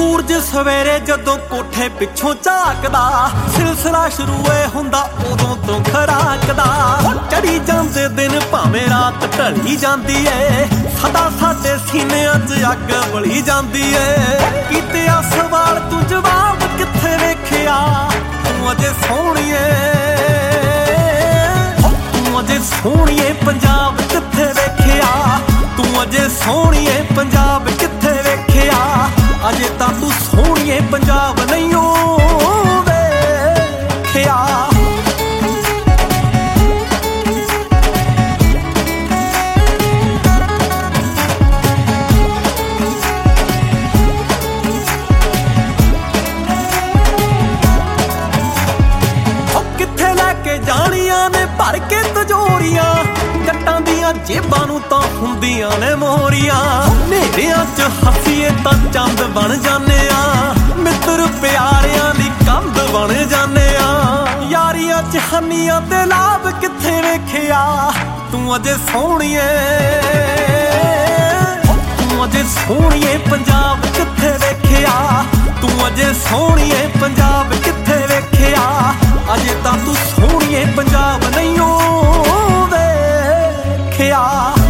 सूरज सवेरे जदों कोठे पिछों झाकदा, सिलसिला शुरू हुंदा उदों तो खराकदा। चढ़ी जांदे दिन भावें रात ढली जांदी ऐ, सदा साडे सीनियां च अग बली जांदी ऐ। कीते आ सवाल तू जवाब कित्थे वेखिया, तू अजे सोहणीए, तू अजे सोहणीए पंजाब कित्थे वेखिया, तू अजे सोहणीए पंजाब कित्थे वेखिया। अजे तां तू सोहणीए पंजाब नहीं ओ वेखिया। कित्थे लैके जाणियां ने भर के तजोरियां, जट्टां दियां जेबां नूं तां हुंदियां ने मोहरियां। नेरियां च हसीए तां चंद बन जाने आ, मित्र प्यारियां दी कंध बन जाने आ। यारियां च हन्नियां ते लाभ कित्थे वेखिया, तू अजे सोहणीए, तू अजे सोहणीए पंजाब कित्थे वेखिया, तू अजे सोहणीए पंजाब कित्थे वेखिया। अजे तां तू सोहणीए पंजाब नहीं ओ वेखिया।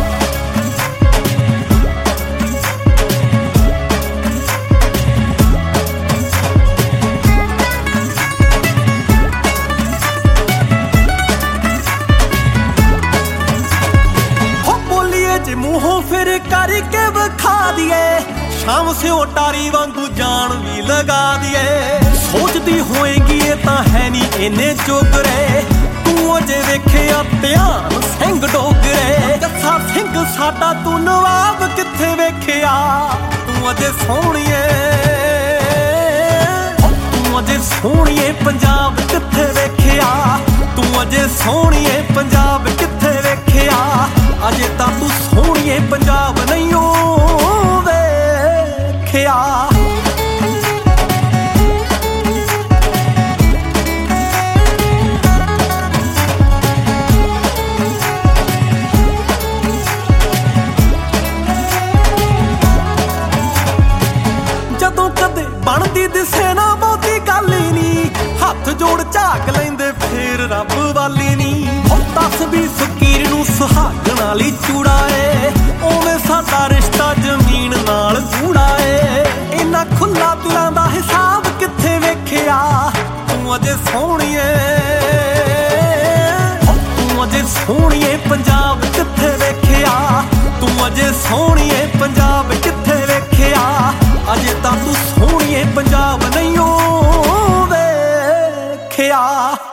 मूहों फिर करके विखा दिए, शाम से ओटारी वांगू जान भी लगा दिए। सोचती होएगी ये तां है नी इन्ने चोगरे, तू अजे वेखिया ध्यान सिंह डोगरे। जस्सा सिंह साडा तू नवाब कित्थे वेखिया, तू अजे सोहणीए, तू अजे सोहणीए पंजाब कित्थे वेखिया, तू अजे सोहणीए पंजाब कित्थे वेखिया। अजे तां तू सोहणीए पंजाब नहीं ओ वेखिया। जदों कदे बनदी दिसे ना बहुती गल ही नी, हथ जोड़ झाक लैंदे फिर रब वाली नी। दस भी फकीर नूं सुहागण वाली चूड़ा ए, उवें साडा रिश्ता जमीन नाल जूड़ा ए। इन्ना खुला दिलां दा हिसाब कित्थे वेखिया, तू अजे सोहणीए, तू अजे सोहणीए पंजाब कित्थे वेखिया, तू अजे सोहणीए पंजाब कित्थे वेखिया। अजे तां तू सोहणीए पंजाब नहीं ओ वेखिया।